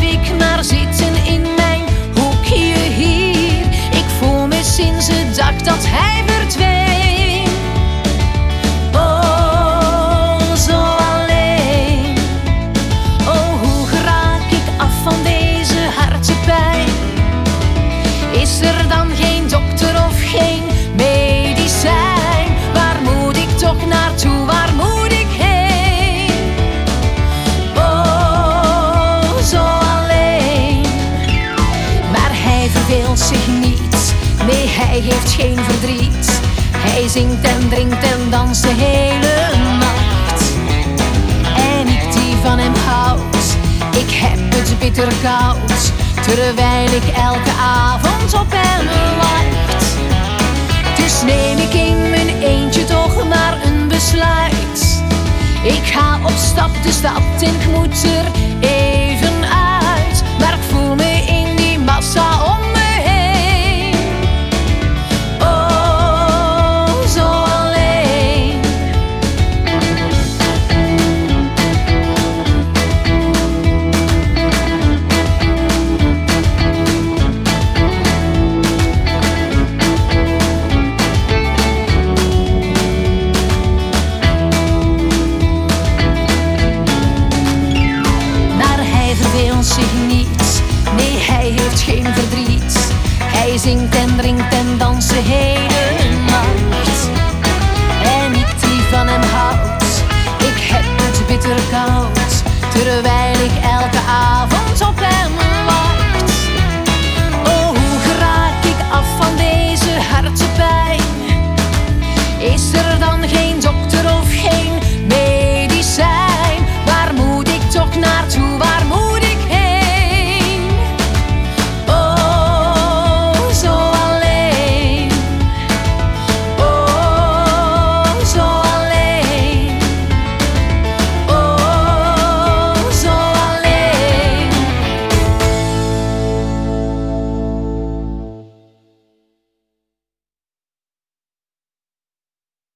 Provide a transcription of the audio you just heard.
ik maar zitten in mijn hoekje hier. Ik voel me sinds de dag dat hij verdween. Oh, zo alleen. Oh, hoe raak ik af van deze hartepijn? Is er dan geen dokter of geen medicijn? Waar moet ik toch naartoe? Waar moet ik heen? Oh, zo alleen. Maar hij verveelt zich niet. Nee, hij heeft geen verdriet. Hij zingt en drinkt en danst de hele nacht. En ik die van hem houd, ik heb het bitter koud, terwijl ik elke avond op hem wacht. Dus neem ik in mijn eentje toch maar een besluit. Ik ga op stap de stad in, ik moet er even uit. Maar ik voel me in die massa om me heen. Oh, zo alleen. Zich niet, nee, hij heeft geen verdriet. Hij zingt en drinkt